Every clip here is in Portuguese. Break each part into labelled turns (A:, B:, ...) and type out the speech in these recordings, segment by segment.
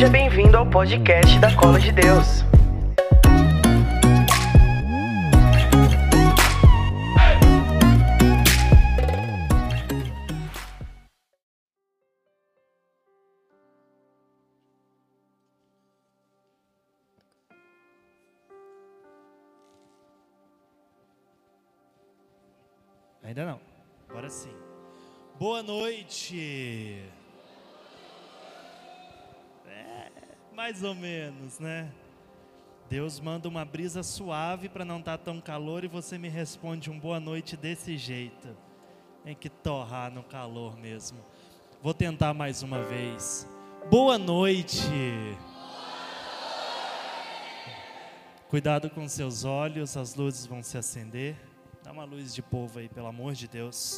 A: Seja bem-vindo ao podcast da Cola de Deus.
B: Ainda não, agora sim. Boa noite. Mais ou menos, né? Deus manda uma brisa suave para não estar tão calor e você me responde um boa noite desse jeito. Tem que torrar no calor mesmo. Vou tentar mais uma vez. Boa noite. Cuidado com seus olhos, as luzes vão se acender. Dá uma luz de povo aí, pelo amor de Deus.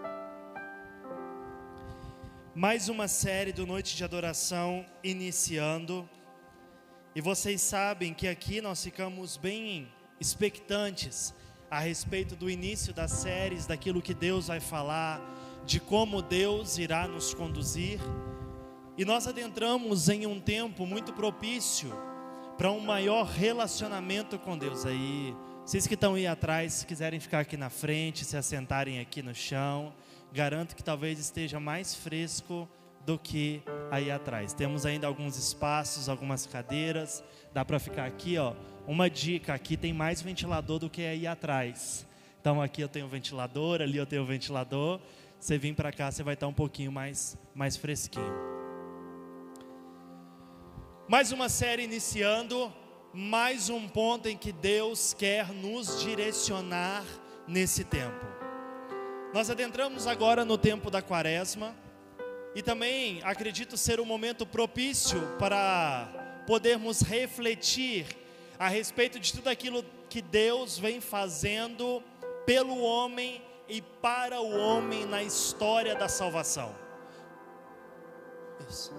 B: Mais uma série do Noite de Adoração iniciando. E vocês sabem que aqui nós ficamos bem expectantes a respeito do início das séries, daquilo que Deus vai falar, de como Deus irá nos conduzir. E nós adentramos em um tempo muito propício para um maior relacionamento com Deus. Aí, vocês que estão aí atrás, se quiserem ficar aqui na frente, se assentarem aqui no chão, garanto que talvez esteja mais fresco do que aí atrás. Temos ainda alguns espaços, algumas cadeiras, dá para ficar aqui, ó. Uma dica, aqui tem mais ventilador do que aí atrás. Então aqui eu tenho ventilador, ali eu tenho ventilador. Você vir para cá, você vai estar um pouquinho mais fresquinho. Mais uma série iniciando, mais um ponto em que Deus quer nos direcionar nesse tempo. Nós adentramos agora no tempo da Quaresma e também acredito ser um momento propício para podermos refletir a respeito de tudo aquilo que Deus vem fazendo pelo homem e para o homem na história da salvação. Isso.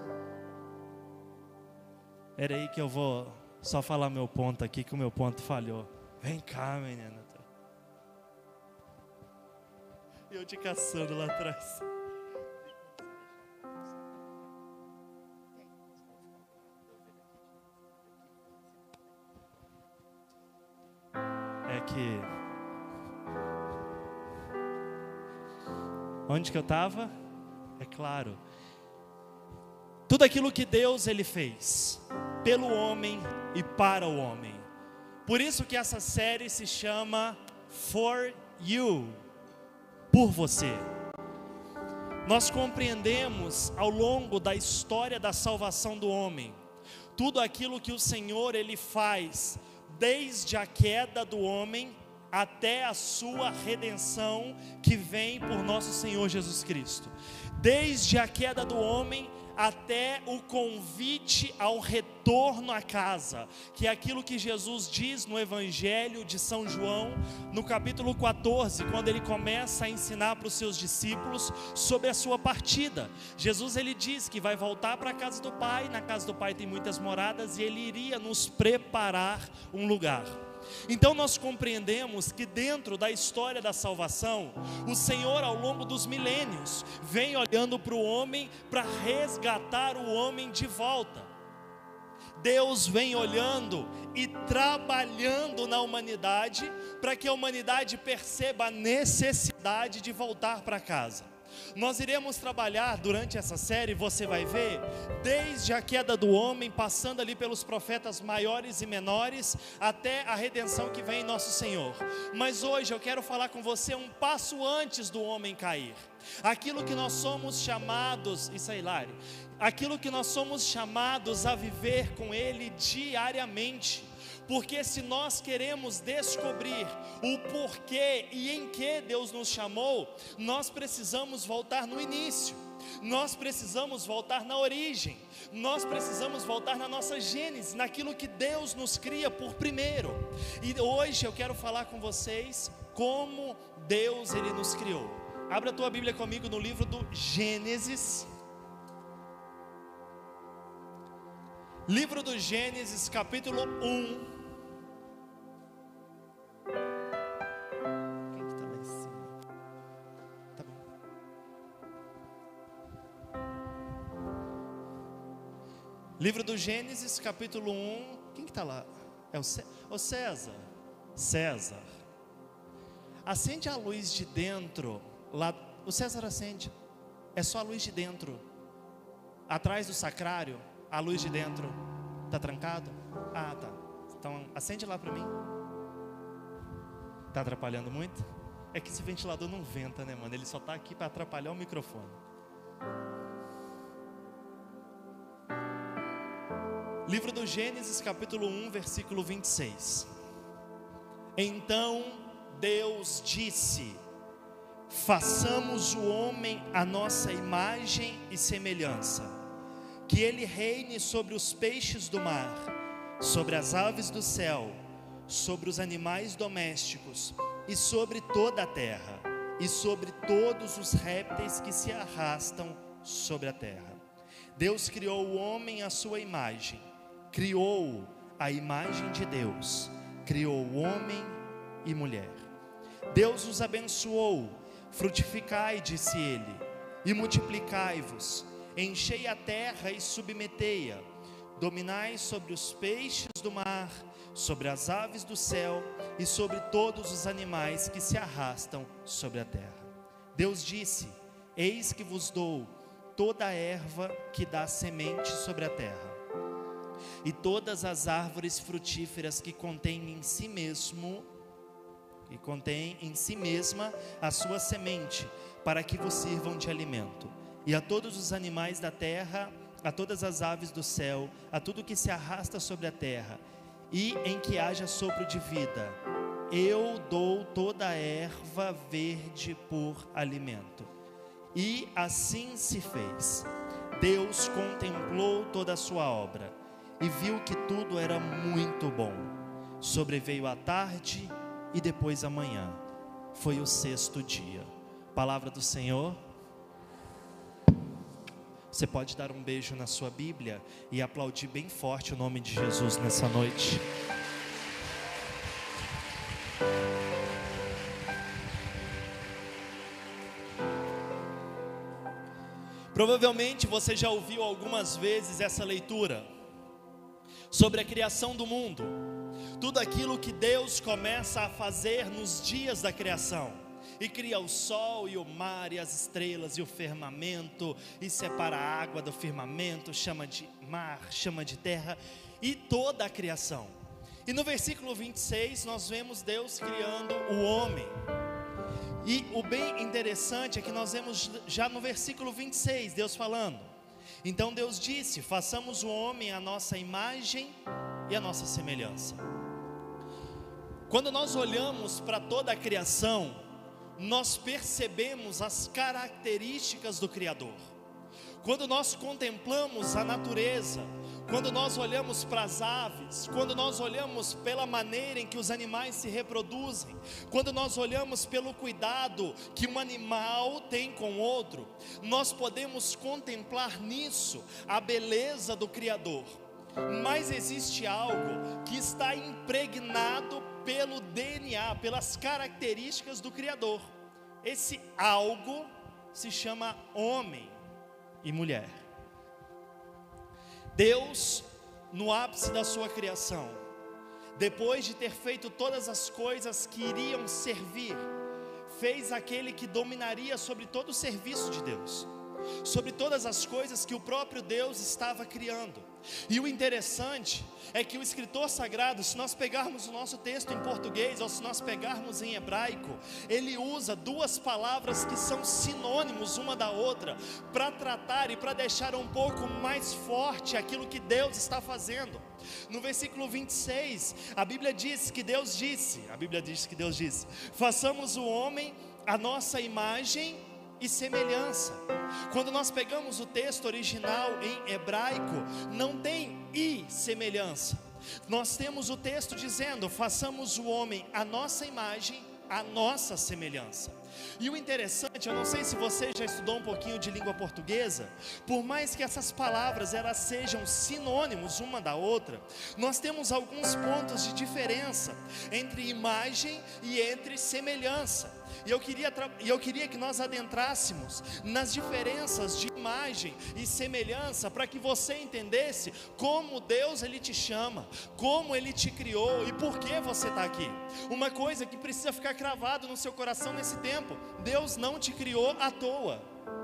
B: Era aí que eu vou só falar meu ponto aqui, que o meu ponto falhou. Vem cá, menina. Eu te caçando lá atrás. É que... Onde que eu estava? É claro. Tudo aquilo que Deus ele fez pelo homem e para o homem. Por isso que essa série se chama For You. Por você. Nós compreendemos ao longo da história da salvação do homem, tudo aquilo que o Senhor ele faz, desde a queda do homem até a sua redenção que vem por nosso Senhor Jesus Cristo. Desde a queda do homem até o convite ao retorno à casa, que é aquilo que Jesus diz no Evangelho de São João, no capítulo 14, quando ele começa a ensinar para os seus discípulos sobre a sua partida. Jesus ele diz que vai voltar para a casa do Pai, na casa do Pai tem muitas moradas, e ele iria nos preparar um lugar. Então nós compreendemos que dentro da história da salvação, o Senhor ao longo dos milênios vem olhando para o homem para resgatar o homem de volta. Deus vem olhando e trabalhando na humanidade para que a humanidade perceba a necessidade de voltar para casa. Nós iremos trabalhar durante essa série, você vai ver, desde a queda do homem, passando ali pelos profetas maiores e menores, até a redenção que vem em nosso Senhor. Mas hoje eu quero falar com você um passo antes do homem cair. Aquilo que nós somos chamados, isso aí, Lari, aquilo que nós somos chamados a viver com Ele diariamente. Porque se nós queremos descobrir o porquê e em que Deus nos chamou, nós precisamos voltar no início, nós precisamos voltar na origem, nós precisamos voltar na nossa gênese, naquilo que Deus nos cria por primeiro. E hoje eu quero falar com vocês como Deus ele nos criou. Abra a tua Bíblia comigo no livro do Gênesis. Livro do Gênesis, capítulo 1. Quem que está lá em cima? Tá bom. Livro do Gênesis, capítulo 1. Quem que está lá? É o César. César. Acende a luz de dentro. Lá, o César acende. É só a luz de dentro. Atrás do sacrário, a luz de dentro. Está trancado? Ah, tá. Então, acende lá para mim. Está atrapalhando muito? É que esse ventilador não venta, né, mano? Ele só está aqui para atrapalhar o microfone. Livro do Gênesis, capítulo 1, versículo 26. Então Deus disse: façamos o homem à nossa imagem e semelhança, que ele reine sobre os peixes do mar, sobre as aves do céu, sobre os animais domésticos e sobre toda a terra, e sobre todos os répteis que se arrastam sobre a terra. Deus criou o homem à sua imagem, criou-o à imagem de Deus, criou o homem e mulher. Deus os abençoou: frutificai, disse ele, e multiplicai-vos, enchei a terra e submetei-a, dominai sobre os peixes do mar, sobre as aves do céu e sobre todos os animais que se arrastam sobre a terra. Deus disse: eis que vos dou toda a erva que dá semente sobre a terra, e todas as árvores frutíferas que contêm em si mesma a sua semente, para que vos sirvam de alimento. E a todos os animais da terra, a todas as aves do céu, a tudo que se arrasta sobre a terra, e em que haja sopro de vida, eu dou toda a erva verde por alimento. E assim se fez. Deus contemplou toda a sua obra e viu que tudo era muito bom. Sobreveio a tarde e depois a manhã. Foi o sexto dia. Palavra do Senhor. Você pode dar um beijo na sua Bíblia e aplaudir bem forte o nome de Jesus nessa noite. Provavelmente você já ouviu algumas vezes essa leitura sobre a criação do mundo, tudo aquilo que Deus começa a fazer nos dias da criação, e cria o sol e o mar e as estrelas e o firmamento, e separa a água do firmamento, chama de mar, chama de terra, e toda a criação. E no versículo 26 nós vemos Deus criando o homem. E o bem interessante é que nós vemos já no versículo 26, Deus falando: então Deus disse: façamos o homem à nossa imagem e à nossa semelhança. Quando nós olhamos para toda a criação, nós percebemos as características do Criador. Quando nós contemplamos a natureza, quando nós olhamos para as aves, quando nós olhamos pela maneira em que os animais se reproduzem, quando nós olhamos pelo cuidado que um animal tem com o outro, nós podemos contemplar nisso a beleza do Criador. Mas existe algo que está impregnado pelo DNA, pelas características do Criador. Esse algo se chama homem e mulher. Deus, no ápice da sua criação, depois de ter feito todas as coisas que iriam servir, fez aquele que dominaria sobre todo o serviço de Deus, sobre todas as coisas que o próprio Deus estava criando. E o interessante é que o escritor sagrado, se nós pegarmos o nosso texto em português, ou se nós pegarmos em hebraico, ele usa duas palavras que são sinônimos uma da outra, para tratar e para deixar um pouco mais forte aquilo que Deus está fazendo. No versículo 26, a Bíblia diz que Deus disse, façamos o homem à nossa imagem e semelhança. Quando nós pegamos o texto original em hebraico, não tem e semelhança. Nós temos o texto dizendo: façamos o homem à nossa imagem, à nossa semelhança. E o interessante, eu não sei se você já estudou um pouquinho de língua portuguesa, por mais que essas palavras elas sejam sinônimos uma da outra, nós temos alguns pontos de diferença entre imagem e entre semelhança. E eu queria que nós adentrássemos nas diferenças de imagem e semelhança, para que você entendesse como Deus Ele te chama, como Ele te criou e por que você está aqui. Uma coisa que precisa ficar cravado no seu coração nesse tempo: Deus não te criou à toa.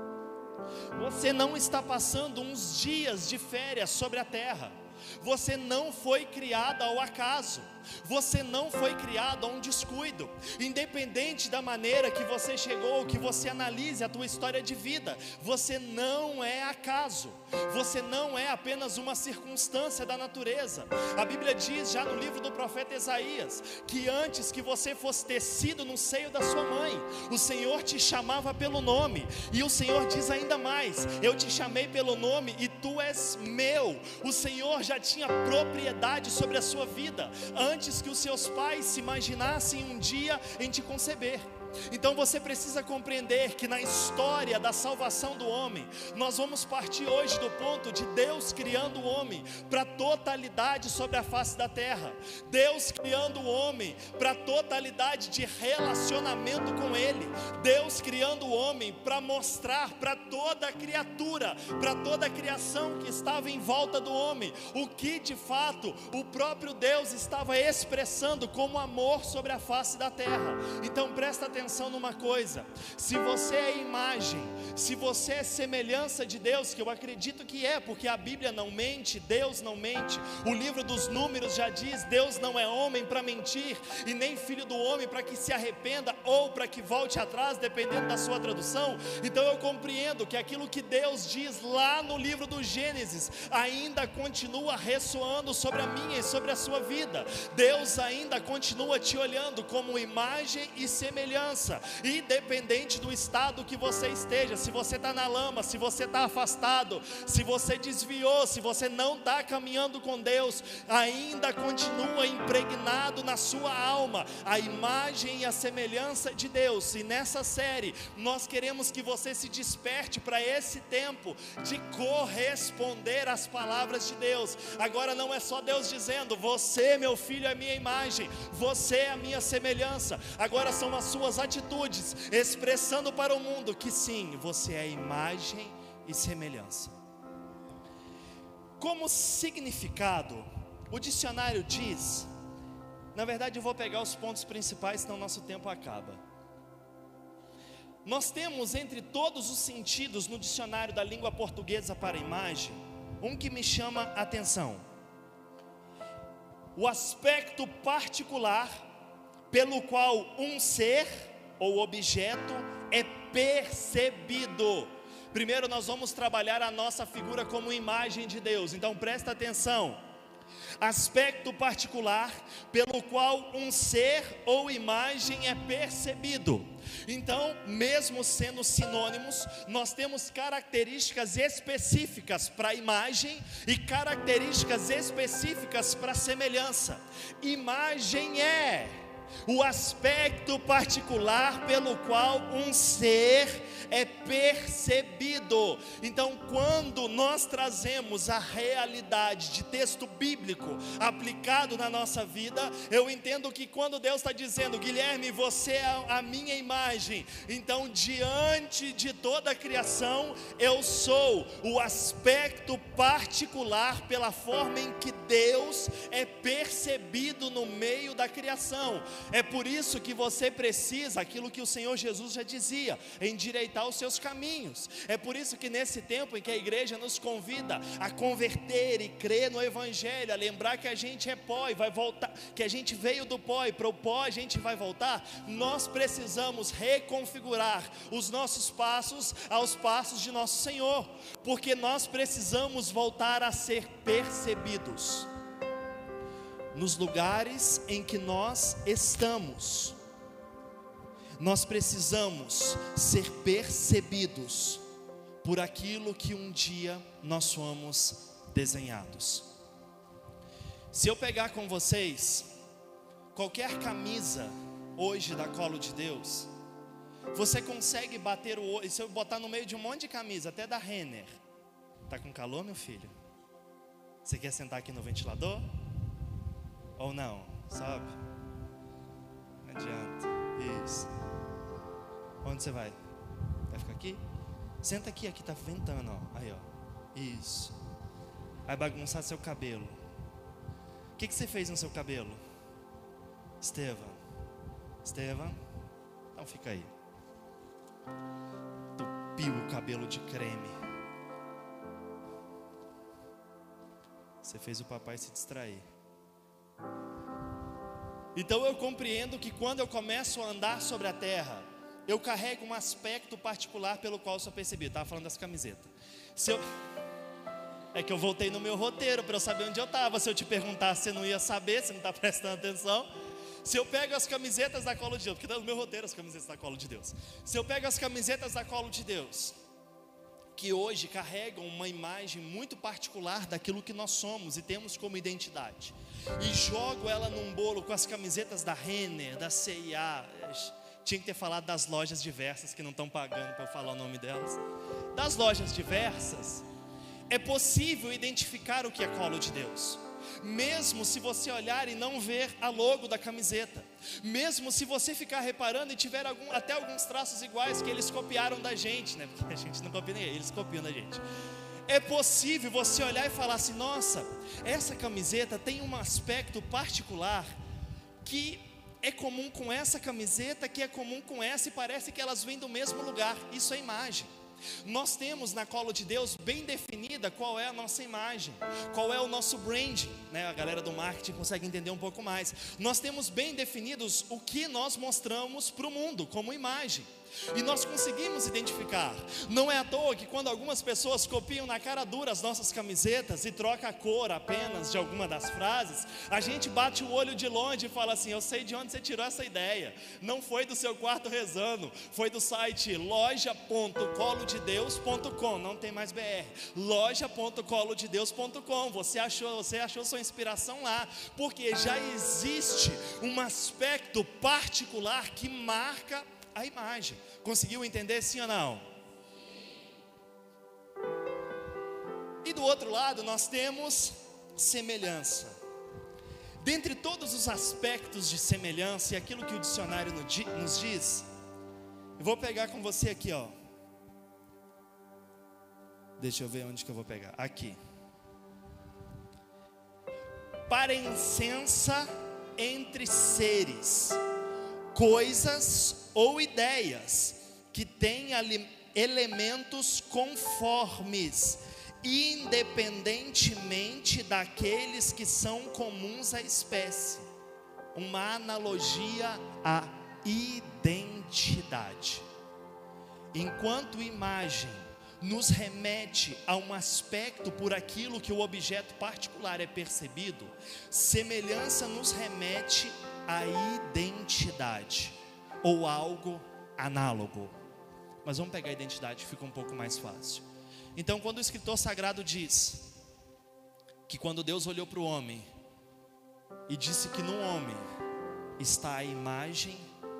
B: Você não está passando uns dias de férias sobre a terra. Você não foi criado ao acaso. Você não foi criado a um descuido. Independente da maneira que você chegou, que você analise a tua história de vida, você não é acaso. Você não é apenas uma circunstância da natureza. A Bíblia diz já no livro do profeta Isaías, que antes que você fosse tecido no seio da sua mãe, o Senhor te chamava pelo nome. E o Senhor diz ainda mais: eu te chamei pelo nome e tu és meu. O Senhor já tinha propriedade sobre a sua vida antes que os seus pais se imaginassem um dia em te conceber. Então você precisa compreender que na história da salvação do homem, nós vamos partir hoje do ponto de Deus criando o homem para a totalidade sobre a face da terra. Deus criando o homem para a totalidade de relacionamento com Ele. Deus criando o homem para mostrar para toda a criatura, para toda a criação que estava em volta do homem, o que de fato o próprio Deus estava expressando como amor sobre a face da terra. Então presta atenção numa coisa: se você é imagem, se você é semelhança de Deus, que eu acredito que é, porque a Bíblia não mente, Deus não mente. O livro dos Números já diz: Deus não é homem para mentir, e nem filho do homem para que se arrependa, ou para que volte atrás, dependendo da sua tradução. Então eu compreendo que aquilo que Deus diz lá no livro do Gênesis ainda continua ressoando sobre a minha e sobre a sua vida. Deus ainda continua te olhando como imagem e semelhança, independente do estado que você esteja. Se você está na lama, se você está afastado, se você desviou, se você não está caminhando com Deus, ainda continua impregnado na sua alma a imagem e a semelhança de Deus. E nessa série nós queremos que você se desperte para esse tempo de corresponder às palavras de Deus. Agora não é só Deus dizendo: você, meu filho, é minha imagem, você é a minha semelhança. Agora são as suas atitudes expressando para o mundo que sim, você é imagem e semelhança. Como significado, o dicionário diz, na verdade eu vou pegar os pontos principais, senão nosso tempo acaba. Nós temos entre todos os sentidos no dicionário da língua portuguesa para imagem, um que me chama a atenção: o aspecto particular pelo qual um ser ou objeto é percebido. Primeiro nós vamos trabalhar a nossa figura como imagem de Deus. Então presta atenção: aspecto particular pelo qual um ser ou imagem é percebido. Então, mesmo sendo sinônimos, nós temos características específicas para a imagem e características específicas para a semelhança. Imagem é o aspecto particular pelo qual um ser é percebido. Então, quando nós trazemos a realidade de texto bíblico aplicado na nossa vida, eu entendo que quando Deus está dizendo: Guilherme, você é a minha imagem, então diante de toda a criação, eu sou o aspecto particular pela forma em que Deus é percebido no meio da criação. É por isso que você precisa, aquilo que o Senhor Jesus já dizia, endireitar os seus caminhos. É por isso que nesse tempo em que a igreja nos convida a converter e crer no Evangelho, a lembrar que a gente é pó e vai voltar, que a gente veio do pó e para o pó a gente vai voltar, nós precisamos reconfigurar os nossos passos aos passos de nosso Senhor, porque nós precisamos voltar a ser percebidos nos lugares em que nós estamos. Nós precisamos ser percebidos por aquilo que um dia nós fomos desenhados. Se eu pegar com vocês qualquer camisa hoje da Colo de Deus, você consegue bater o olho, se eu botar no meio de um monte de camisa, até da Renner. Tá com calor, meu filho? Você quer sentar aqui no ventilador? Ou não? Sobe. Não adianta. Isso. Onde você vai? Vai ficar aqui? Senta aqui, aqui tá ventando, ó. Aí, ó. Isso. Vai bagunçar seu cabelo. O que você fez no seu cabelo? Estevam. Então fica aí. Tupiu o cabelo de creme. Você fez o papai se distrair. Então eu compreendo que quando eu começo a andar sobre a terra, eu carrego um aspecto particular pelo qual eu sou percebido. Estava falando das camisetas. É que eu voltei no meu roteiro para eu saber onde eu estava. Se eu te perguntasse, você não ia saber, você não está prestando atenção. Se eu pego as camisetas da Colo de Deus, porque está no meu roteiro as camisetas da Colo de Deus. Se eu pego as camisetas da Colo de Deus, que hoje carregam uma imagem muito particular daquilo que nós somos e temos como identidade, e jogo ela num bolo com as camisetas da Renner, da CIA, tinha que ter falado das lojas diversas que não estão pagando para eu falar o nome delas, das lojas diversas, é possível identificar o que é Colo de Deus, mesmo se você olhar e não ver a logo da camiseta, mesmo se você ficar reparando e tiver até alguns traços iguais que eles copiaram da gente, né? Porque a gente não copia ninguém, eles copiam da gente. É possível você olhar e falar assim: nossa, essa camiseta tem um aspecto particular que é comum com essa camiseta, que é comum com essa, e parece que elas vêm do mesmo lugar. Isso é imagem. Nós temos na Colo de Deus bem definida qual é a nossa imagem, qual é o nosso branding, né? A galera do marketing consegue entender um pouco mais. Nós temos bem definidos o que nós mostramos para o mundo como imagem, e nós conseguimos identificar. Não é à toa que quando algumas pessoas copiam na cara dura as nossas camisetas e troca a cor apenas de alguma das frases, a gente bate o olho de longe e fala assim: eu sei de onde você tirou essa ideia. Não foi do seu quarto rezando, foi do site loja.colodedeus.com. Não tem mais BR, loja.colodedeus.com. Você achou sua inspiração lá, porque já existe um aspecto particular que marca a imagem. Conseguiu entender, sim ou não? E do outro lado nós temos semelhança. Dentre todos os aspectos de semelhança e aquilo que o dicionário nos diz, eu vou pegar com você aqui, ó. Deixa eu ver onde que eu vou pegar. Aqui. Parecença entre seres, coisas ou ideias que têm elementos conformes, independentemente daqueles que são comuns à espécie. Uma analogia à identidade. Enquanto imagem nos remete a um aspecto por aquilo que o objeto particular é percebido, semelhança nos remete à identidade, ou algo análogo. Mas vamos pegar a identidade, fica um pouco mais fácil. Então, quando o escritor sagrado diz que quando Deus olhou para o homem e disse que no homem está a imagem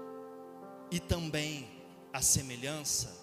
B: e também a semelhança,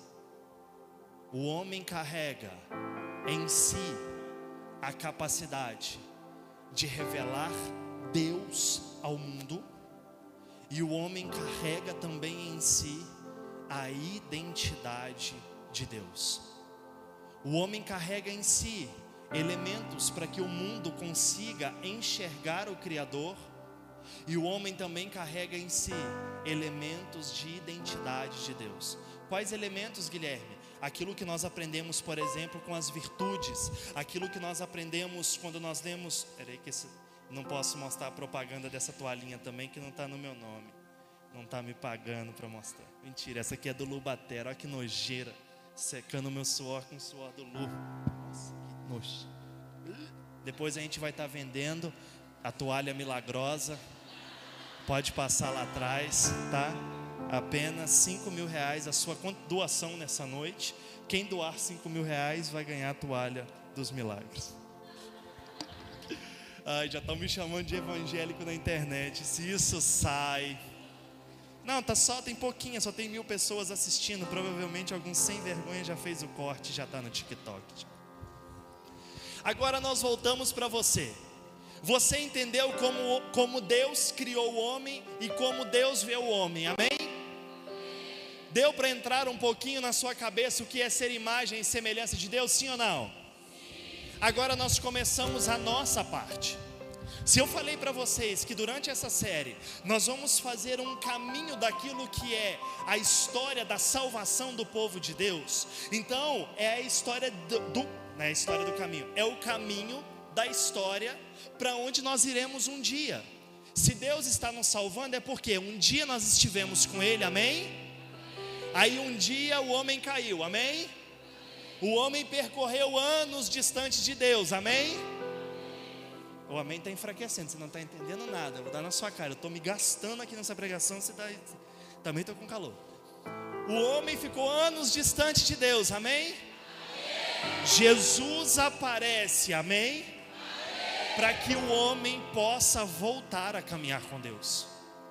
B: o homem carrega em si a capacidade de revelar Deus ao mundo, e o homem carrega também em si a identidade de Deus. O homem carrega em si elementos para que o mundo consiga enxergar o Criador, e o homem também carrega em si elementos de identidade de Deus. Quais elementos, Guilherme? Aquilo que nós aprendemos, por exemplo, com as virtudes, aquilo que nós aprendemos quando nós lemos. Peraí que não posso mostrar a propaganda dessa toalhinha também, que não está no meu nome. Não está me pagando para mostrar. Mentira, essa aqui é do Lubatera. Olha que nojeira. Secando o meu suor com o suor do Lu. Nossa, que nojo. Depois a gente vai estar vendendo a toalha milagrosa. Pode passar lá atrás, tá? Apenas R$5.000 a sua doação nessa noite. Quem doar R$5.000 vai ganhar a toalha dos milagres. Ai, já estão me chamando de evangélico na internet. Se isso sai. Não, tem pouquinho, só tem 1.000 pessoas assistindo. Provavelmente algum sem vergonha já fez o corte, já está no TikTok. Agora nós voltamos para você. Você entendeu como Deus criou o homem e como Deus vê o homem, amém? Deu para entrar um pouquinho na sua cabeça o que é ser imagem e semelhança de Deus, sim ou não? Agora nós começamos a nossa parte. Se eu falei para vocês que durante essa série nós vamos fazer um caminho daquilo que é a história da salvação do povo de Deus, então é a história não é a história do caminho, é o caminho da história para onde nós iremos um dia. Se Deus está nos salvando é porque um dia nós estivemos com Ele, amém? Aí um dia o homem caiu, amém? O homem percorreu anos distante de Deus, amém? O amém está enfraquecendo, você não está entendendo nada. Eu vou dar na sua cara, eu estou me gastando aqui nessa pregação, você também estou com calor. O homem ficou anos distante de Deus, amém? Jesus aparece, amém? Para que o homem possa voltar a caminhar com Deus.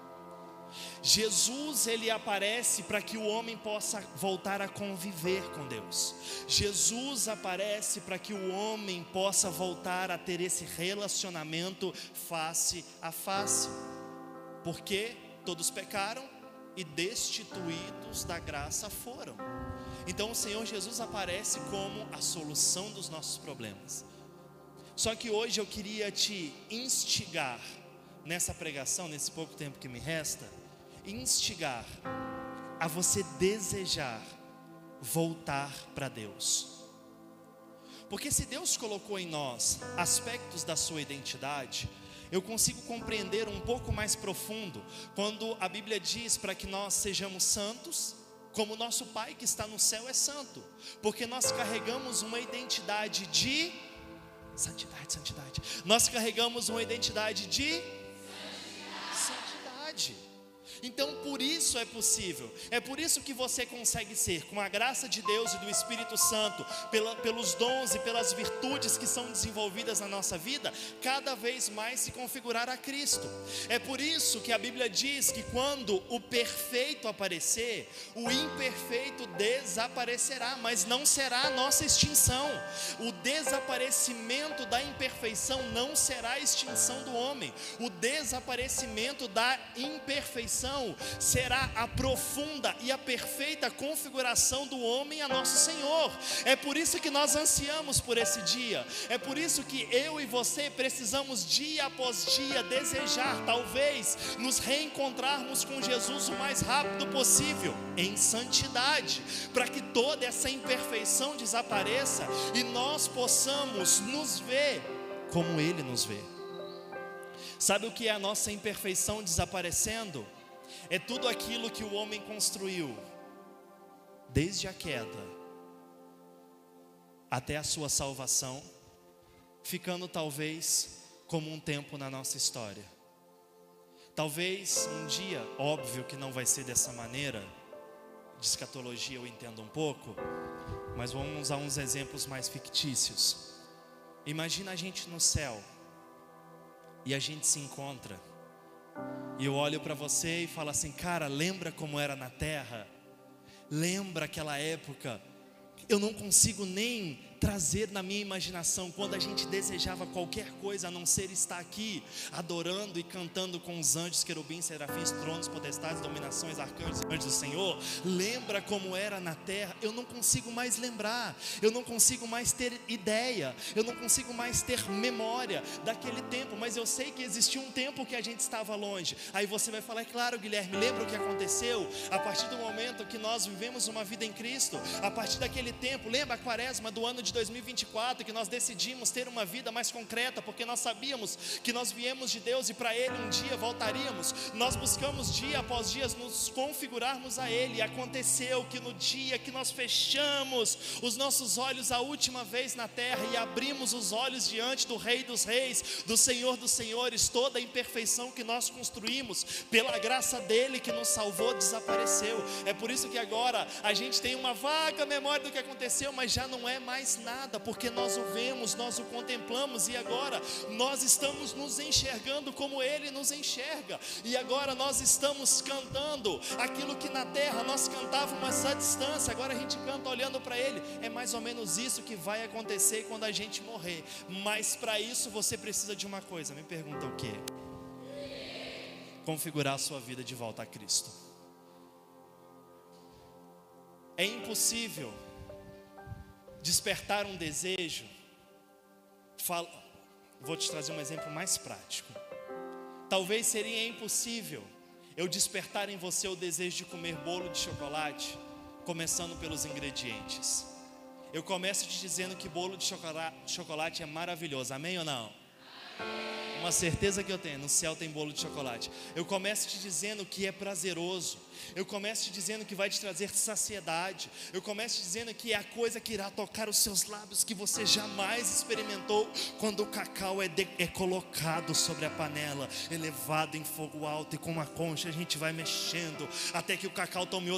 B: Jesus, ele aparece para que o homem possa voltar a conviver com Deus. Jesus aparece para que o homem possa voltar a ter esse relacionamento face a face. Porque todos pecaram e destituídos da graça foram. Então o Senhor Jesus aparece como a solução dos nossos problemas. Só que hoje eu queria te instigar nessa pregação, nesse pouco tempo que me resta, instigar a você desejar voltar para Deus. Porque se Deus colocou em nós aspectos da sua identidade, eu consigo compreender um pouco mais profundo quando a Bíblia diz para que nós sejamos santos, como nosso Pai que está no céu é santo, porque nós carregamos uma identidade de santidade. Nós carregamos uma identidade de santidade. Então por isso é possível, é por isso que você consegue ser, com a graça de Deus e do Espírito Santo, pelos dons e pelas virtudes que são desenvolvidas na nossa vida, cada vez mais se configurar a Cristo. É por isso que a Bíblia diz que quando o perfeito aparecer, o imperfeito desaparecerá, mas não será a nossa extinção. O desaparecimento da imperfeição não será a extinção do homem. O desaparecimento da imperfeição será a profunda e a perfeita configuração do homem a nosso Senhor. É por isso que nós ansiamos por esse dia. É por isso que eu e você precisamos dia após dia desejar, talvez, nos reencontrarmos com Jesus o mais rápido possível, em santidade, para que toda essa imperfeição desapareça e nós possamos nos ver como Ele nos vê. Sabe o que é a nossa imperfeição desaparecendo? É tudo aquilo que o homem construiu, desde a queda até a sua salvação, ficando talvez como um tempo na nossa história. Talvez um dia, óbvio que não vai ser dessa maneira, de escatologia eu entendo um pouco, mas vamos usar uns exemplos mais fictícios. Imagina a gente no céu, e a gente se encontra, e eu olho para você e falo assim: cara, lembra como era na terra? Lembra aquela época? Eu não consigo nem trazer na minha imaginação quando a gente desejava qualquer coisa a não ser estar aqui adorando e cantando com os anjos, querubins, serafins, tronos, potestades, dominações, arcanjos, anjos do Senhor. Lembra como era na terra? Eu não consigo mais lembrar, eu não consigo mais ter ideia, eu não consigo mais ter memória daquele tempo, mas eu sei que existia um tempo que a gente estava longe. Aí você vai falar: é claro, Guilherme, lembra o que aconteceu a partir do momento que nós vivemos uma vida em Cristo? A partir daquele tempo, lembra a quaresma do ano de 2024, que nós decidimos ter uma vida mais concreta, porque nós sabíamos que nós viemos de Deus e para Ele um dia voltaríamos. Nós buscamos dia após dia nos configurarmos a Ele, e aconteceu que no dia que nós fechamos os nossos olhos a última vez na terra e abrimos os olhos diante do Rei dos Reis, do Senhor dos Senhores, toda a imperfeição que nós construímos, pela graça dEle que nos salvou, desapareceu. É por isso que agora a gente tem uma vaga memória do que aconteceu, mas já não é mais nada, porque nós o vemos, nós o contemplamos, e agora nós estamos nos enxergando como Ele nos enxerga, e agora nós estamos cantando aquilo que na terra nós cantávamos à distância, agora a gente canta olhando para Ele. É mais ou menos isso que vai acontecer quando a gente morrer, mas para isso você precisa de uma coisa. Me pergunta o quê? Configurar a sua vida de volta a Cristo. É impossível despertar um desejo. Vou te trazer um exemplo mais prático. Talvez seria impossível eu despertar em você o desejo de comer bolo de chocolate, começando pelos ingredientes. Eu começo te dizendo que bolo de chocolate é maravilhoso, amém ou não? Uma certeza que eu tenho, no céu tem bolo de chocolate. Eu começo te dizendo que é prazeroso. Eu começo te dizendo que vai te trazer saciedade. Eu começo te dizendo que é a coisa que irá tocar os seus lábios, que você jamais experimentou, quando o cacau é colocado sobre a panela, elevado em fogo alto, e com uma concha a gente vai mexendo até que o cacau tome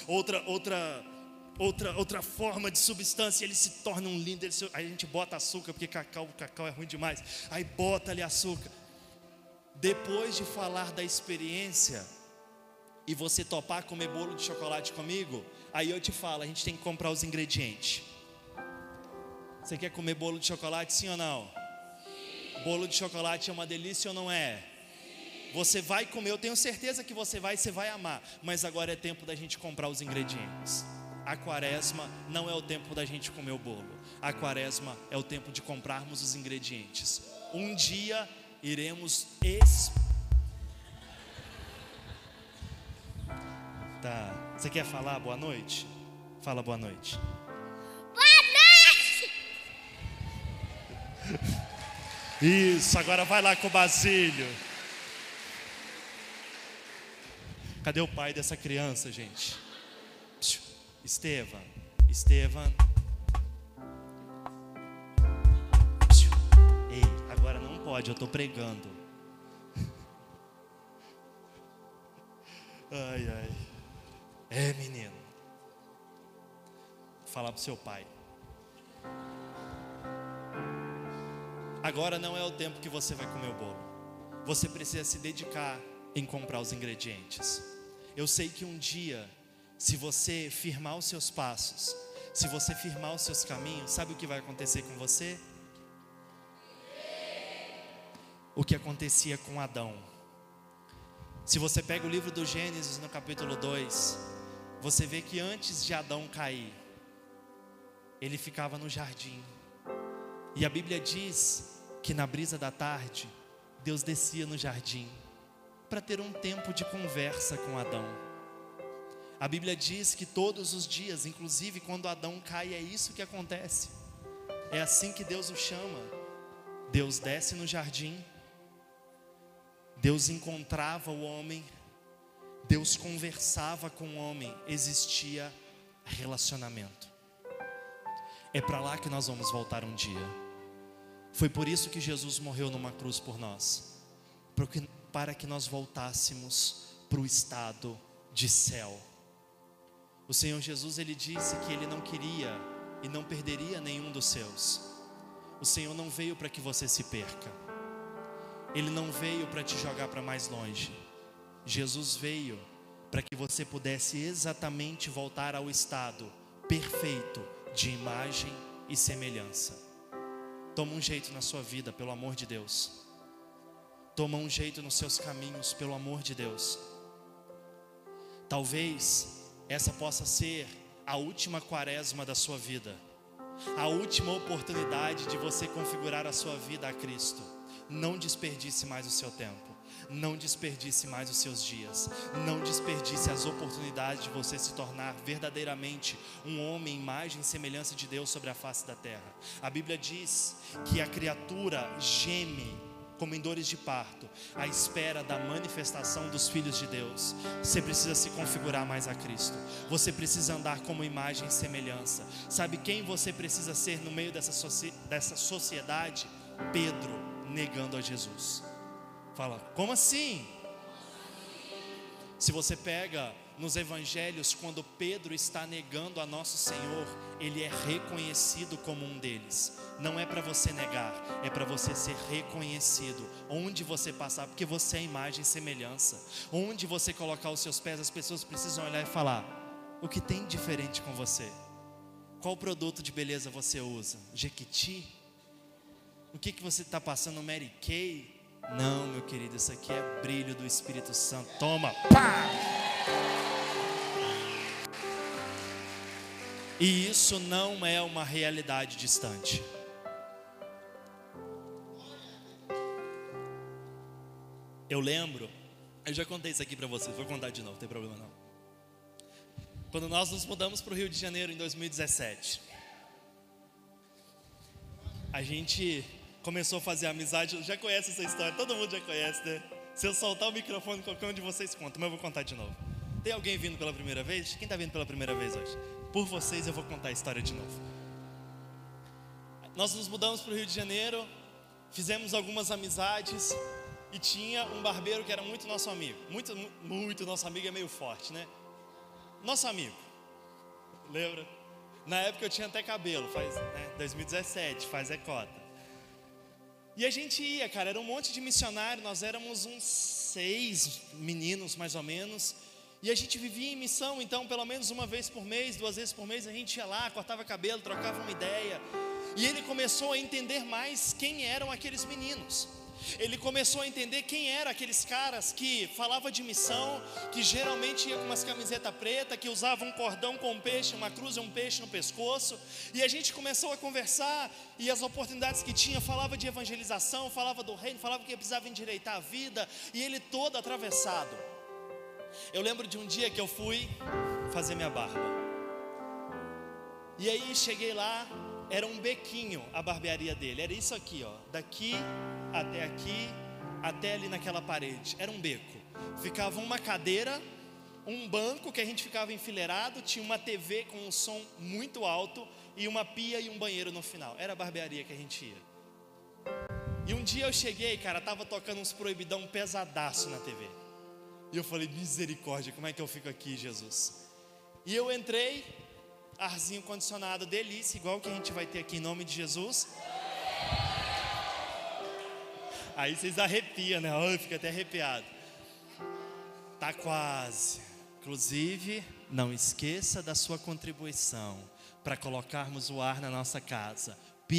B: outra forma de substância, ele se torna um lindo. Aí a gente bota açúcar, porque o cacau é ruim demais. Aí bota ali açúcar. Depois de falar da experiência e você topar comer bolo de chocolate comigo, aí eu te falo, a gente tem que comprar os ingredientes. Você quer comer bolo de chocolate, sim ou não? Sim. Bolo de chocolate é uma delícia ou não é? Sim. Você vai comer, eu tenho certeza que você vai amar. Mas agora é tempo da gente comprar os ingredientes. A quaresma não é o tempo da gente comer o bolo. A quaresma é o tempo de comprarmos os ingredientes. Um dia iremos Tá. Você quer falar boa noite? Fala boa noite.
C: Boa noite!
B: Isso, agora vai lá com o Basílio. Cadê o pai dessa criança, gente? Estevam. Ei, agora não pode, eu estou pregando. Ai. É, menino. Vou falar pro seu pai. Agora não é o tempo que você vai comer o bolo. Você precisa se dedicar em comprar os ingredientes. Eu sei que um dia, se você firmar os seus passos, se você firmar os seus caminhos, sabe o que vai acontecer com você? O que acontecia com Adão. Se você pega o livro do Gênesis no capítulo 2, você vê que antes de Adão cair, ele ficava no jardim. E a Bíblia diz que na brisa da tarde, Deus descia no jardim para ter um tempo de conversa com Adão. A Bíblia diz que todos os dias, inclusive quando Adão cai, é isso que acontece. É assim que Deus o chama. Deus desce no jardim, Deus encontrava o homem, Deus conversava com o homem, existia relacionamento. É para lá que nós vamos voltar um dia. Foi por isso que Jesus morreu numa cruz por nós, para que nós voltássemos para o estado de céu. O Senhor Jesus, Ele disse que Ele não queria e não perderia nenhum dos seus. O Senhor não veio para que você se perca. Ele não veio para te jogar para mais longe. Jesus veio para que você pudesse exatamente voltar ao estado perfeito de imagem e semelhança. Toma um jeito na sua vida, pelo amor de Deus. Toma um jeito nos seus caminhos, pelo amor de Deus. Talvez essa possa ser a última quaresma da sua vida, a última oportunidade de você configurar a sua vida a Cristo. Não desperdice mais o seu tempo, não desperdice mais os seus dias, não desperdice as oportunidades de você se tornar verdadeiramente um homem, imagem e semelhança de Deus sobre a face da terra. A Bíblia diz que a criatura geme como em dores de parto, à espera da manifestação dos filhos de Deus. Você precisa se configurar mais a Cristo. Você precisa andar como imagem e semelhança. Sabe quem você precisa ser no meio dessa sociedade? Pedro negando a Jesus. Fala, como assim? Se você pega nos evangelhos, quando Pedro está negando a nosso Senhor, ele é reconhecido como um deles. Não é para você negar, é para você ser reconhecido onde você passar, porque você é imagem e semelhança. Onde você colocar os seus pés, as pessoas precisam olhar e falar: o que tem diferente com você? Qual produto de beleza você usa? Jequiti? O que você está passando? Mary Kay? Não, meu querido, isso aqui é brilho do Espírito Santo. Toma, pá! E isso não é uma realidade distante. Eu lembro, eu já contei isso aqui para vocês, vou contar de novo, não tem problema não. Quando nós nos mudamos para o Rio de Janeiro em 2017, a gente começou a fazer amizade. Já conhece essa história, todo mundo já conhece, né? Se eu soltar o microfone, qualquer um de vocês conta, mas eu vou contar de novo. Tem alguém vindo pela primeira vez? Quem está vindo pela primeira vez hoje? Por vocês eu vou contar a história de novo. Nós nos mudamos para o Rio de Janeiro, fizemos algumas amizades e tinha um barbeiro que era muito nosso amigo. Muito nosso amigo é meio forte, né? Nosso amigo, lembra? Na época eu tinha até cabelo, 2017, faz cota. E a gente ia, cara, era um monte de missionário, nós éramos uns 6 meninos mais ou menos. E a gente vivia em missão, então pelo menos uma vez por mês, 2 vezes por mês a gente ia lá, cortava cabelo, trocava uma ideia. E ele começou a entender mais quem eram aqueles meninos. Ele começou a entender quem eram aqueles caras que falavam de missão, que geralmente ia com umas camisetas pretas, que usavam um cordão com um peixe, uma cruz e um peixe no pescoço. E a gente começou a conversar, e as oportunidades que tinha, falava de evangelização, falava do reino, falava que precisava endireitar a vida, e ele todo atravessado. Eu lembro de um dia que eu fui fazer minha barba. E aí cheguei lá, era um bequinho a barbearia dele. Era isso aqui, ó, daqui, até ali naquela parede. Era um beco. Ficava uma cadeira, um banco que a gente ficava enfileirado, tinha uma TV com um som muito alto e uma pia e um banheiro no final. Era a barbearia que a gente ia. E um dia eu cheguei, cara, tava tocando uns proibidão pesadaço na TV. E eu falei, misericórdia, como é que eu fico aqui, Jesus? E eu entrei, arzinho condicionado, delícia, igual que a gente vai ter aqui em nome de Jesus. Aí vocês arrepiam, né? Oh, fica até arrepiado. Tá quase. Inclusive, não esqueça da sua contribuição para colocarmos o ar na nossa casa.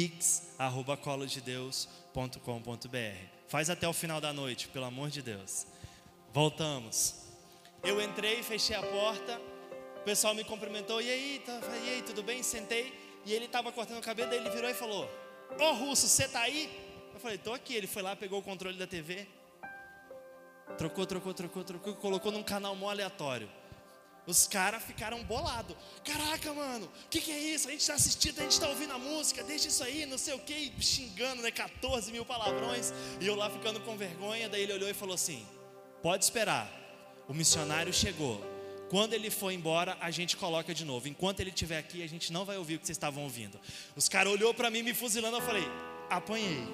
B: pix@colodedeus.com.br. Faz até o final da noite, pelo amor de Deus. Voltamos. Eu entrei, fechei a porta. O pessoal me cumprimentou. E aí, tudo bem? Sentei. E ele estava cortando o cabelo. Daí ele virou e falou: Ô Russo, você tá aí? Eu falei, tô aqui. Ele foi lá, pegou o controle da TV, trocou, colocou num canal mó aleatório. Os caras ficaram bolados. Caraca, mano, que é isso? A gente tá assistindo, a gente tá ouvindo a música, deixa isso aí, não sei o que, xingando, né, 14 mil palavrões. E eu lá ficando com vergonha. Daí ele olhou e falou assim: pode esperar, o missionário chegou. Quando ele for embora, a gente coloca de novo. Enquanto ele estiver aqui, a gente não vai ouvir o que vocês estavam ouvindo. Os caras olhou para mim me fuzilando. Eu falei, apanhei.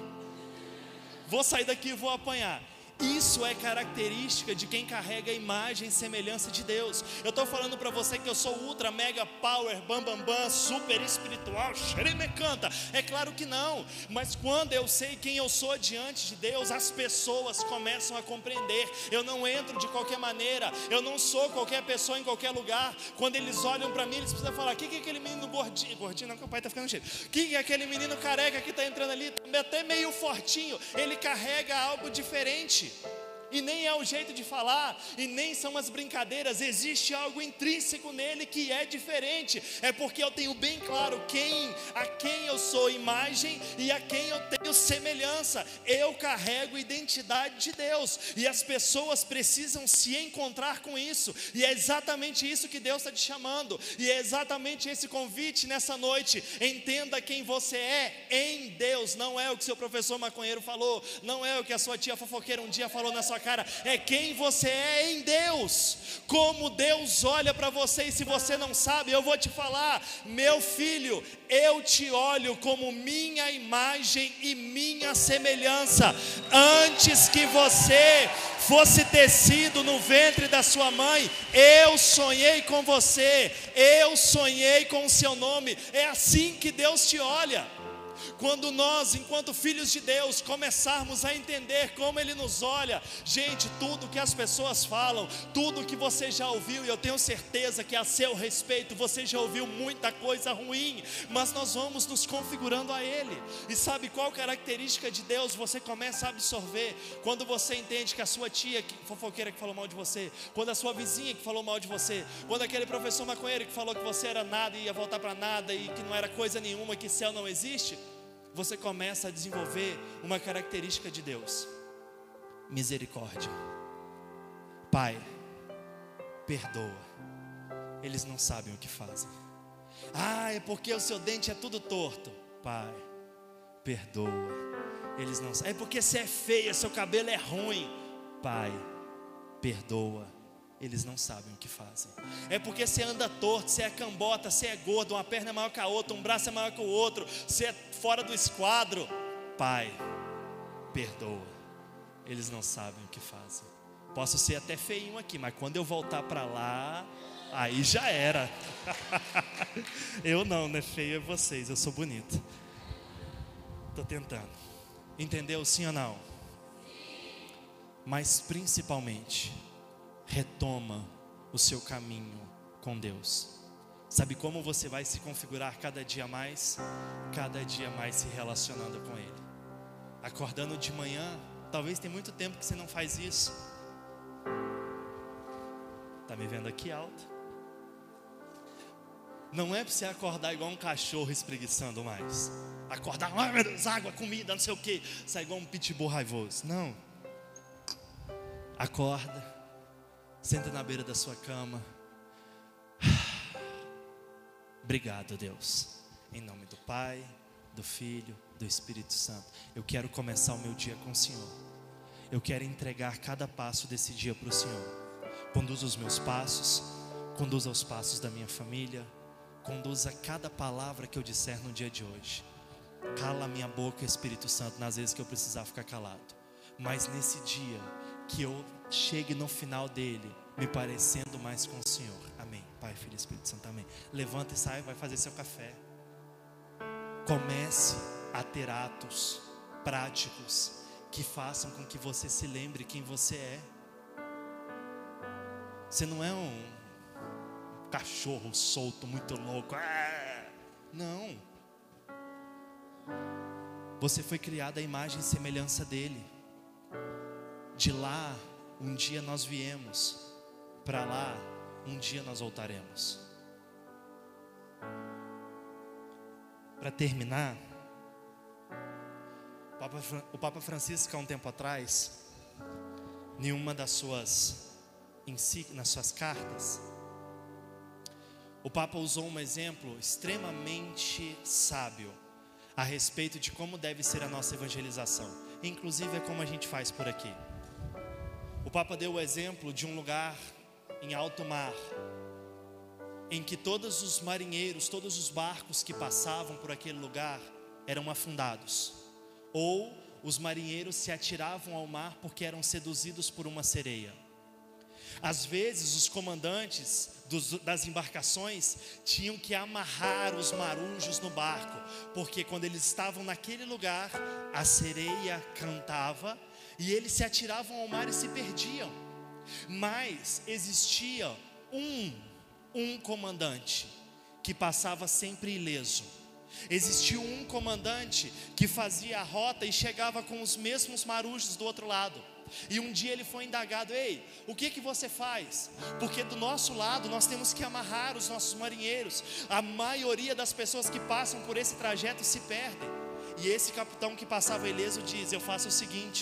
B: Vou sair daqui e vou apanhar. Isso é característica de quem carrega a imagem e semelhança de Deus. Eu estou falando para você que eu sou ultra, mega, power, bam, super espiritual, xeremecanta. É claro que não. Mas quando eu sei quem eu sou diante de Deus, as pessoas começam a compreender. Eu não entro de qualquer maneira. Eu não sou qualquer pessoa em qualquer lugar. Quando eles olham para mim, eles precisam falar: que é aquele menino gordinho? Gordinho não, que o pai está ficando cheio. Que é aquele menino careca que está entrando ali, até meio fortinho. Ele carrega algo diferente. E nem é o jeito de falar, e nem são as brincadeiras. Existe algo intrínseco nele que é diferente. É porque eu tenho bem claro a quem eu sou imagem e a quem eu tenho semelhança. Eu carrego a identidade de Deus, e as pessoas precisam se encontrar com isso. E é exatamente isso que Deus está te chamando. E é exatamente esse convite nessa noite. Entenda quem você é em Deus. Não é o que seu professor maconheiro falou, não é o que a sua tia fofoqueira um dia falou na sua cara, é quem você é em Deus. Como Deus olha para você. E se você não sabe, eu vou te falar: meu filho, eu te olho como minha imagem e minha semelhança. Antes que você fosse tecido no ventre da sua mãe, eu sonhei com você, eu sonhei com o seu nome. É assim que Deus te olha. Quando nós, enquanto filhos de Deus, começarmos a entender como Ele nos olha, gente, tudo que as pessoas falam, tudo que você já ouviu, e eu tenho certeza que a seu respeito você já ouviu muita coisa ruim, mas nós vamos nos configurando a Ele. E sabe qual característica de Deus você começa a absorver? Quando você entende que a sua tia fofoqueira que falou mal de você, quando a sua vizinha que falou mal de você, quando aquele professor maconheiro que falou que você era nada e ia voltar para nada e que não era coisa nenhuma, que céu não existe, você começa a desenvolver uma característica de Deus: misericórdia. Pai, perdoa, eles não sabem o que fazem. É porque o seu dente é tudo torto. Pai, perdoa, eles não sabem. É porque você é feia, seu cabelo é ruim. Pai, perdoa, eles não sabem o que fazem. É porque você anda torto, você é cambota, você é gordo, uma perna é maior que a outra, um braço é maior que o outro, você é fora do esquadro. Pai, perdoa, eles não sabem o que fazem. Posso ser até feinho aqui, mas quando eu voltar para lá, aí já era. Eu não, né? Feio é vocês, eu sou bonito. Estou tentando. Entendeu, sim ou não? Mas principalmente, retoma o seu caminho com Deus. Sabe como você vai se configurar cada dia mais? Cada dia mais se relacionando com Ele. Acordando de manhã, talvez tem muito tempo que você não faz isso. Tá me vendo aqui alto? Não é para você acordar igual um cachorro espreguiçando mais. Acordar, ai meu Deus, água, comida, não sei o que, sai igual um pitbull raivoso. Não. Acorda, senta na beira da sua cama. Obrigado, Deus. Em nome do Pai, do Filho, do Espírito Santo. Eu quero começar o meu dia com o Senhor. Eu quero entregar cada passo desse dia para o Senhor. Conduza os meus passos, conduza os passos da minha família, conduza cada palavra que eu disser no dia de hoje. Cala a minha boca, Espírito Santo, nas vezes que eu precisar ficar calado. Mas nesse dia, que eu chegue no final dele, me parecendo mais com o Senhor. Amém. Pai, Filho e Espírito Santo, amém. Levanta e sai, vai fazer seu café. Comece a ter atos práticos que façam com que você se lembre quem você é. Você não é um cachorro solto, muito louco. Não. Você foi criado à imagem e semelhança dele. De lá, um dia nós viemos. Para lá, um dia nós voltaremos. Para terminar, o Papa Francisco, há um tempo atrás, em uma das nas suas cartas, o Papa usou um exemplo extremamente sábio a respeito de como deve ser a nossa evangelização. Inclusive é como a gente faz por aqui. O Papa deu o exemplo de um lugar em alto mar, em que todos os marinheiros, todos os barcos que passavam por aquele lugar eram afundados, ou os marinheiros se atiravam ao mar porque eram seduzidos por uma sereia. Às vezes os comandantes das embarcações tinham que amarrar os marujos no barco, porque quando eles estavam naquele lugar, a sereia cantava e eles se atiravam ao mar e se perdiam. Mas existia um comandante que passava sempre ileso. Existia um comandante que fazia a rota e chegava com os mesmos marujos do outro lado. E um dia ele foi indagado: ei, o que você faz? Porque do nosso lado nós temos que amarrar os nossos marinheiros. A maioria das pessoas que passam por esse trajeto se perdem. E esse capitão que passava ileso diz: eu faço o seguinte,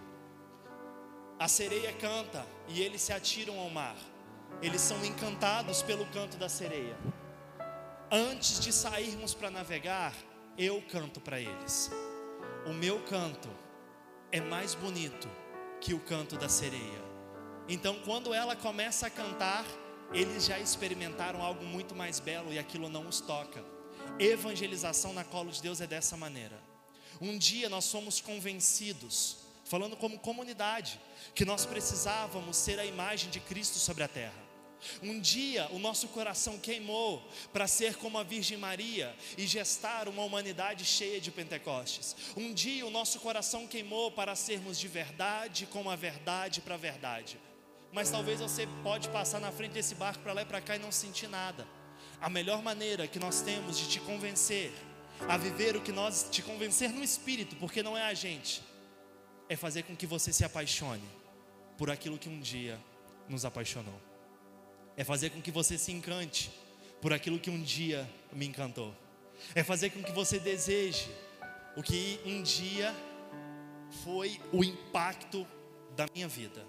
B: a sereia canta e eles se atiram ao mar. Eles são encantados pelo canto da sereia. Antes de sairmos para navegar, eu canto para eles. O meu canto é mais bonito que o canto da sereia. Então quando ela começa a cantar, eles já experimentaram algo muito mais belo e aquilo não os toca. Evangelização na Colo de Deus é dessa maneira. Um dia nós fomos convencidos, falando como comunidade, que nós precisávamos ser a imagem de Cristo sobre a terra. Um dia o nosso coração queimou para ser como a Virgem Maria e gestar uma humanidade cheia de Pentecostes. Um dia o nosso coração queimou para sermos de verdade como a verdade para a verdade. Mas talvez você pode passar na frente desse barco para lá e para cá e não sentir nada. A melhor maneira que nós temos de te convencer a viver o que nós te convencer no espírito, porque não é a gente, é fazer com que você se apaixone por aquilo que um dia nos apaixonou. É fazer com que você se encante por aquilo que um dia me encantou. É fazer com que você deseje o que um dia foi o impacto da minha vida.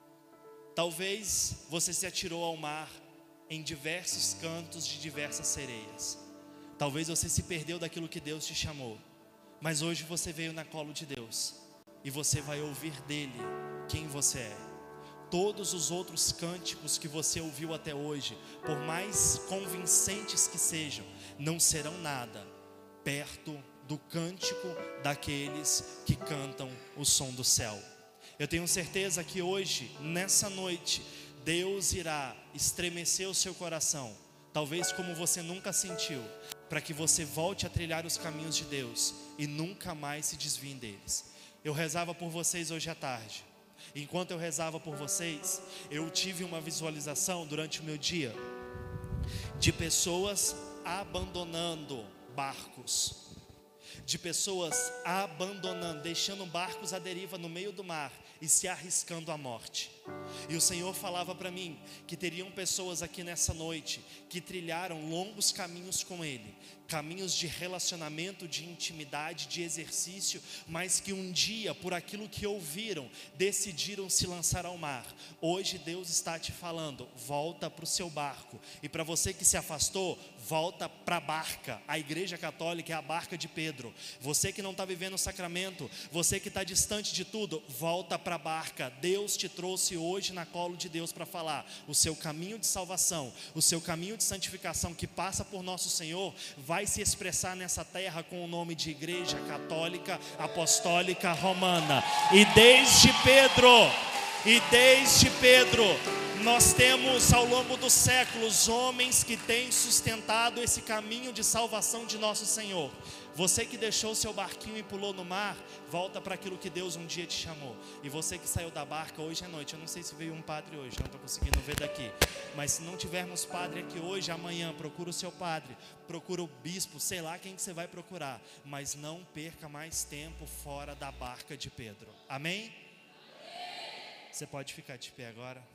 B: Talvez você se atirou ao mar em diversos cantos de diversas sereias. Talvez você se perdeu daquilo que Deus te chamou. Mas hoje você veio na colo de Deus e você vai ouvir dele quem você é. Todos os outros cânticos que você ouviu até hoje, por mais convincentes que sejam, não serão nada perto do cântico daqueles que cantam o som do céu. Eu tenho certeza que hoje, nessa noite, Deus irá estremecer o seu coração, talvez como você nunca sentiu, para que você volte a trilhar os caminhos de Deus e nunca mais se desvie deles. Eu rezava por vocês hoje à tarde. Enquanto eu rezava por vocês, eu tive uma visualização durante o meu dia de pessoas abandonando barcos, de pessoas abandonando, deixando barcos à deriva no meio do mar e se arriscando à morte. E o Senhor falava para mim que teriam pessoas aqui nessa noite que trilharam longos caminhos com Ele, caminhos de relacionamento, de intimidade, de exercício, mas que um dia, por aquilo que ouviram, decidiram se lançar ao mar. Hoje Deus está te falando, volta para o seu barco. E para você que se afastou, volta para a barca. A Igreja Católica é a barca de Pedro. Você que não está vivendo o sacramento, você que está distante de tudo, volta para a barca. Deus te trouxe hoje na colo de Deus para falar, o seu caminho de salvação, o seu caminho de santificação que passa por nosso Senhor, vai se expressar nessa terra com o nome de Igreja Católica Apostólica Romana. E desde Pedro, nós temos ao longo dos séculos homens que têm sustentado esse caminho de salvação de nosso Senhor. Você que deixou o seu barquinho e pulou no mar, volta para aquilo que Deus um dia te chamou. E você que saiu da barca hoje à noite, eu não sei se veio um padre hoje, não estou conseguindo ver daqui, mas se não tivermos padre aqui hoje, amanhã procura o seu padre, procura o bispo, sei lá quem que você vai procurar, mas não perca mais tempo fora da barca de Pedro. Amém? Você pode ficar de pé agora.